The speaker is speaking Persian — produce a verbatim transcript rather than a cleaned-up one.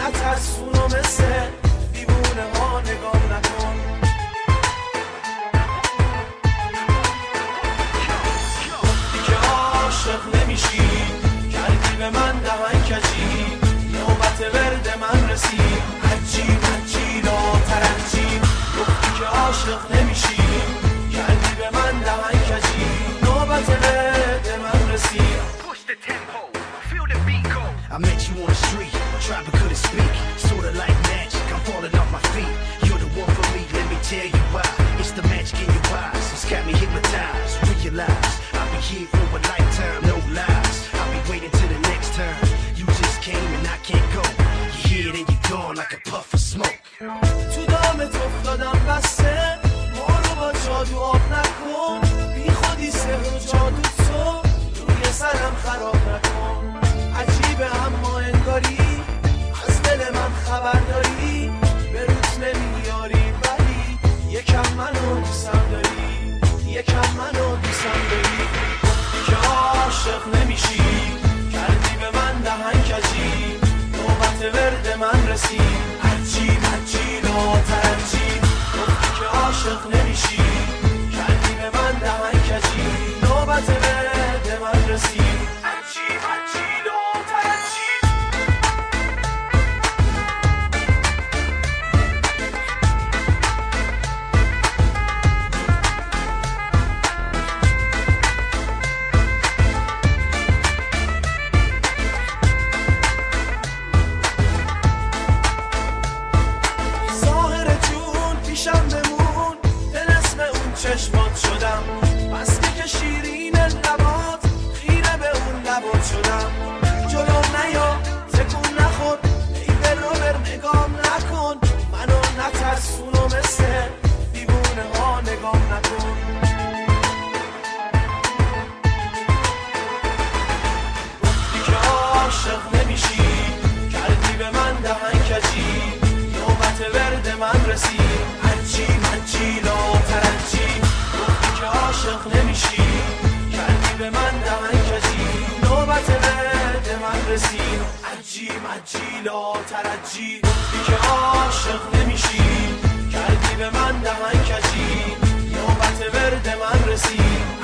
نترسونو مثل دیوونه ها نگام نکن. گفتی که عاشق نمیشی، کردی به من دهن کجی، نوبت ورد من رسید عجیب عجیب و ترجیب. گفتی که عاشق نمیشی، کردی به من دهن کجی، نوبت ورد من رسید. I met you on the street, tried but couldn't speak. Sorta like magic, I'm falling off my feet. You're the one for me, let me tell you why. It's the magic in your eyes, it's got me hypnotized. Realize, I'll be here for a lifetime, no lies. I'll be waiting till the next time. You just came and I can't go. You're here then you're gone like a puff of smoke. تو دامت افتادم بسته، ما رو با جادو آب نکن. بی خودی سر و جادو تو روی سرم خراب نکن. عجیبه اما انگاری از دل من خبر داری، به روت نمیاری ولی یکم منو دوستم داری، یکم منو دوستم داری. گفتی که عاشق نمیشی، کردی به من دهن کجی، نوبت ورد من رسید عجیب عجیب و ترجیب. گفتی که عاشق نمیشی، کردی به من دهن کجی، نوبت ورد من رسید عجیب عجیب و چشمات شدم، مستی که شیرین لبات، خیره به اون لبات شدم. جلو نیا تکون نخور، ای به رو بر نگام نکن. منو نترسونو مثل دیوونه ها نگام نکن. گفتی که عاشق نمیشی، کردی به من دهن کجی، نوبت ورد من رسید عجیب عجیب و ترجیب. عاشق نمیشی، کردی به من دهن کجی، نوبت ورد من رسید عجیب عجیب و ترجیب. گفتی که عاشق نمیشی، کردی به من دهن کجی، نوبت ورد من رسید